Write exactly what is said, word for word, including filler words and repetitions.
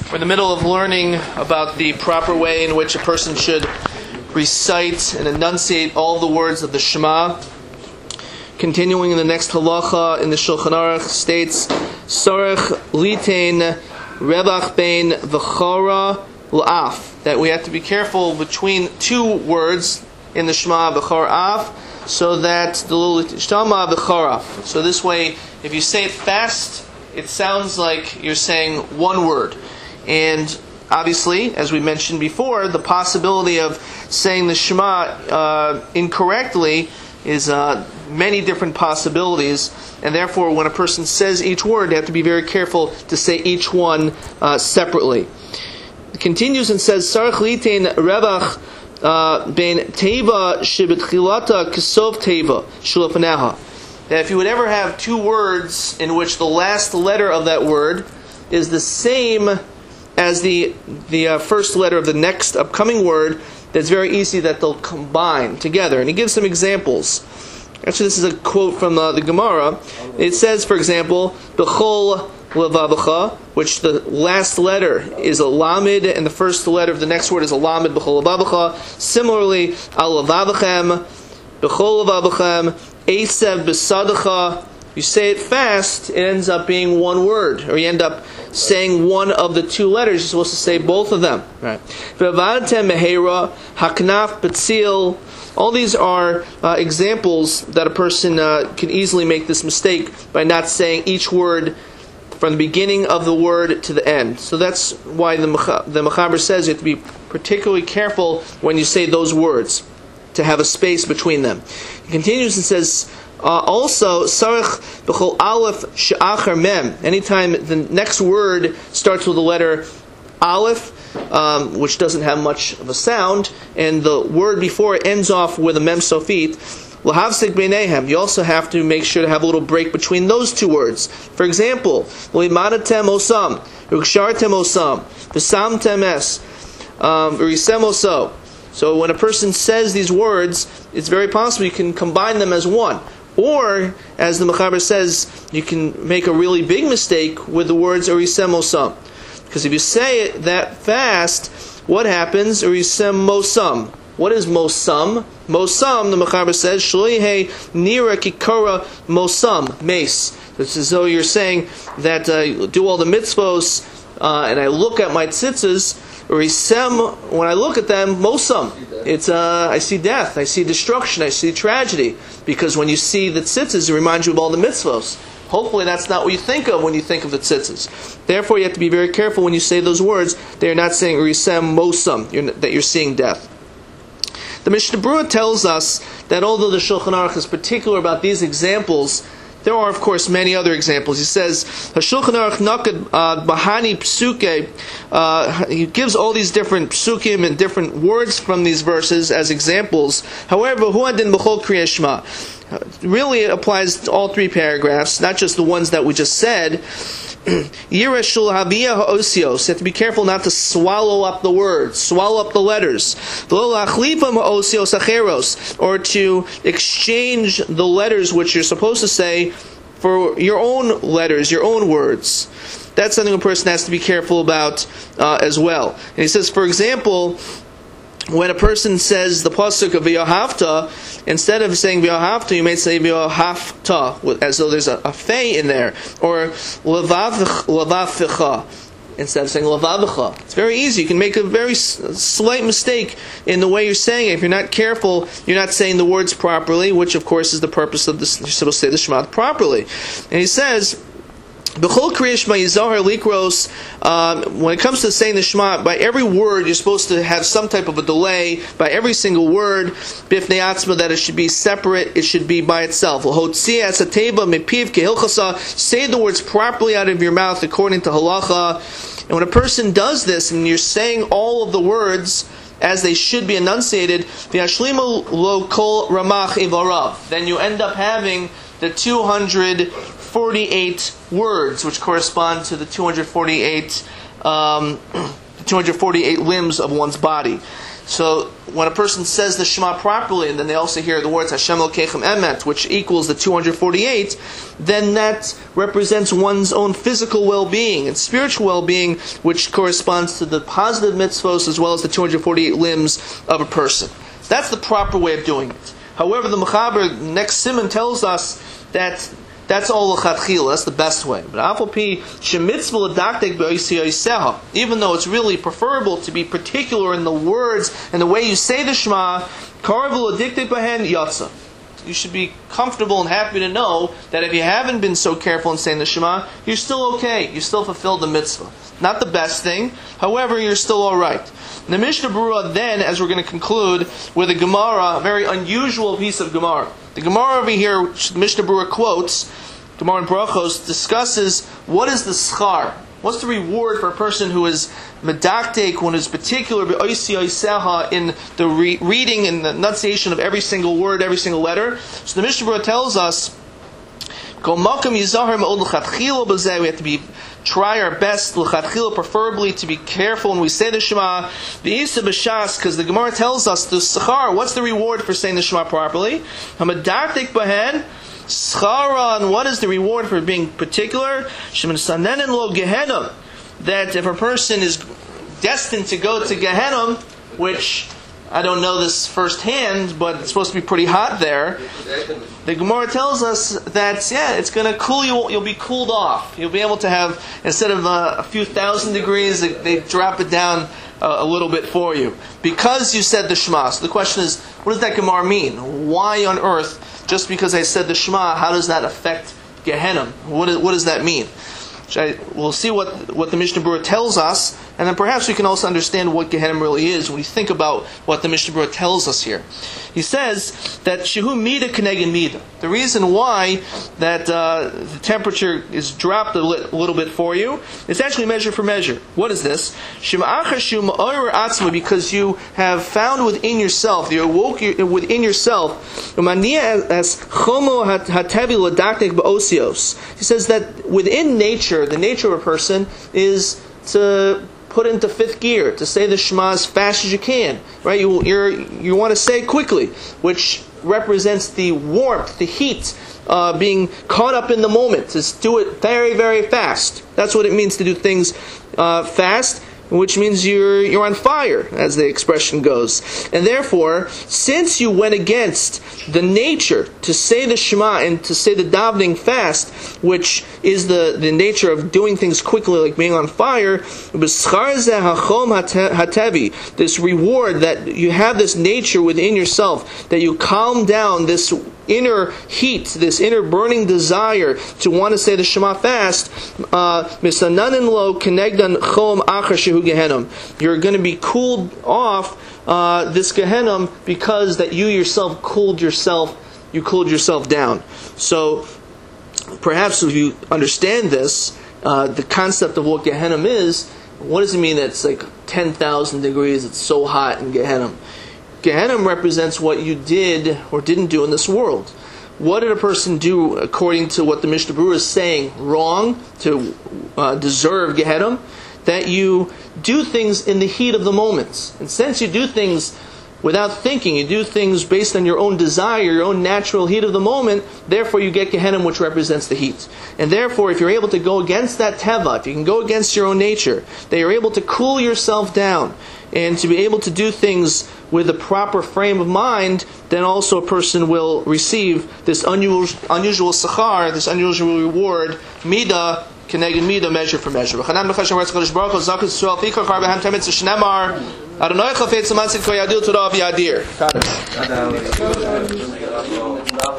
We're in the middle of learning about the proper way in which a person should recite and enunciate all the words of the Shema. Continuing in the next halacha in the Shulchan Aruch states, Sarech litein rebach bein v'chora l'af, that we have to be careful between two words in the Shema, v'chor af, so that the l'tishtama v'chora. So this way, if you say it fast, it sounds like you're saying one word. And obviously, as we mentioned before, the possibility of saying the Shema uh, incorrectly is uh, many different possibilities, and therefore when a person says each word, they have to be very careful to say each one uh, separately. It continues and says, Sarech litein rebach ben teva shebetchilata kesov teva shulapaneha. That if you would ever have two words in which the last letter of that word is the same as the the uh, first letter of the next upcoming word, that's very easy that they'll combine together. And he gives some examples. Actually, this is a quote from uh, the Gemara. It says, for example, B'chol levavecha, which the last letter is a lamed, and the first letter of the next word is a lamed, B'chol levavecha. Similarly, al levavechem, B'chol levavechem, esev b'sadecha. You say it fast, it ends up being one word, or you end up saying one of the two letters. You're supposed to say both of them. Right? Mehera, haknaf, betzil. All these are uh, examples that a person uh, can easily make this mistake by not saying each word from the beginning of the word to the end. So that's why the the Mechaber says you have to be particularly careful when you say those words, to have a space between them. He continues and says, Uh, also, sarech b'chol aleph she'achar mem. Anytime the next word starts with the letter aleph, um, which doesn't have much of a sound, and the word before it ends off with a mem sofit, l'havsek b'neihem. You also have to make sure to have a little break between those two words. For example, lo'imadatem osam, rukshartem osam, v'samtem es, v'risem oso. So when a person says these words, it's very possible you can combine them as one. Or, as the Mechaber says, you can make a really big mistake with the words Urisem Mosam. Because if you say it that fast, what happens? Urisem Mosam. What is Mosam? Mosam, the Mechaber says, Shloihe Nira Kikora Mosam, Mace. It's as though you're saying that uh, do all the mitzvos, uh, and I look at my tzitzis, Urisem, when I look at them, Mosam. It's uh, I see death, I see destruction, I see tragedy. Because when you see the tzitzis, it reminds you of all the mitzvos. Hopefully that's not what you think of when you think of the tzitzis. Therefore, you have to be very careful when you say those words. They are not saying Urisem Mosam, you're, that you're seeing death. The Mishnah Berurah tells us that although the Shulchan Aruch is particular about these examples, there are, of course, many other examples. He says, HaShulchan Aruch Nakad Bahani Psuke. Uh, he gives all these different psukim and different words from these verses as examples. However, Huadin B'chol Kriyat Shema. Really, it applies to all three paragraphs, not just the ones that we just said. Yireshul Haviyah Ha'osios. You have to be careful not to swallow up the words, swallow up the letters. Or to exchange the letters which you're supposed to say for your own letters, your own words. That's something a person has to be careful about uh, as well. And he says, for example, when a person says the pasuk of V'yohavta, instead of saying V'yohavta, you may say V'yohavta, as though there's a, a fey in there. Or Lavavicha, instead of saying Lavavicha. It's very easy. You can make a very slight mistake in the way you're saying it. If you're not careful, you're not saying the words properly, which of course is the purpose of this. You're supposed to say the Shema properly. And he says, B'chol Kriyat Shema Yizahar Likros. When it comes to saying the Shema, by every word you're supposed to have some type of a delay. By every single word, Bifnei Atzma, that it should be separate. It should be by itself. Say the words properly out of your mouth according to halacha. And when a person does this, and you're saying all of the words as they should be enunciated, then you end up having the two hundred forty-eight words, which correspond to the two hundred forty-eight, um, two hundred forty-eight limbs of one's body. So when a person says the Shema properly, and then they also hear the words Hashem Elokeichem Emet, which equals the two hundred forty-eight, then that represents one's own physical well-being and spiritual well-being, which corresponds to the positive mitzvos as well as the two hundred forty-eight limbs of a person. That's the proper way of doing it. However, the Mechaber, next simon, tells us that that's all l'chatchila, that's the best way. But afalpi shemitzvah l'daktek be'osi yoseha, even though it's really preferable to be particular in the words and the way you say the Shema, karavu l'diktek b'hen yatsa. You should be comfortable and happy to know that if you haven't been so careful in saying the Shema, you're still okay. You still fulfilled the mitzvah. Not the best thing, however, you're still alright. The Mishnah Berurah then, as we're going to conclude, with a Gemara, a very unusual piece of Gemara. The Gemara over here, which the Mishnah Berurah quotes, Gemara in Brachos, discusses what is the schar, what's the reward for a person who is medaktek, one is particular be'osi yoseha in the re- reading and the enunciation of every single word, every single letter. So the Mishnah Berurah tells us, we have to be try our best, l'chatchila, preferably to be careful when we say the Shema. The Isa b'shas, because the Gemara tells us the schar, what's the reward for saying the Shema properly? Hamadartik bahen schara, and what is the reward for being particular? Shemin sanenen lo gehenom, that if a person is destined to go to Gehenom, which I don't know this firsthand, but it's supposed to be pretty hot there. The Gemara tells us that, yeah, it's going to cool you, you'll be cooled off. You'll be able to have, instead of uh, a few thousand degrees, they, they drop it down uh, a little bit for you. Because you said the Shema. So the question is, what does that Gemara mean? Why on earth, just because I said the Shema, how does that affect Gehenom? What, is, what does that mean? I, we'll see what what the Mishnah Berurah tells us, and then perhaps we can also understand what Gehenim really is when we think about what the Mishnah Berurah tells us here. He says that shehu mida keneged mida. The reason why that uh, the temperature is dropped a, li- a little bit for you is actually measure for measure. What is this? Because you have found within yourself, you awoke within yourself. He says that within nature, the nature of a person is to put into fifth gear, to say the Shema as fast as you can, right? You you're, you want to say quickly, which represents the warmth, the heat, uh, being caught up in the moment. To do it very, very fast. That's what it means to do things uh, fast, which means you're you're on fire, as the expression goes. And therefore, since you went against the nature to say the Shema and to say the davening fast, which is the, the nature of doing things quickly, like being on fire, this reward that you have this nature within yourself, that you calm down this inner heat, this inner burning desire to want to say the Shema fast, uh, you're going to be cooled off uh, this Gehenim because that you yourself cooled yourself, you cooled yourself down. So perhaps if you understand this, uh, the concept of what Gehenim is, what does it mean that it's like ten thousand degrees, it's so hot in Gehenim? Gehenim represents what you did or didn't do in this world. What did a person do according to what the Mishnah Berurah is saying wrong to uh, deserve Gehenim? That you do things in the heat of the moment. And since you do things without thinking, you do things based on your own desire, your own natural heat of the moment, therefore you get Gehenim, which represents the heat. And therefore, if you're able to go against that teva, if you can go against your own nature, that you're able to cool yourself down, and to be able to do things with a proper frame of mind, then also a person will receive this unusual, unusual sachar, this unusual reward, midah, keneged midah, measure for measure. Adonai chafetz l'matzid kol yadil Torah v'yadir.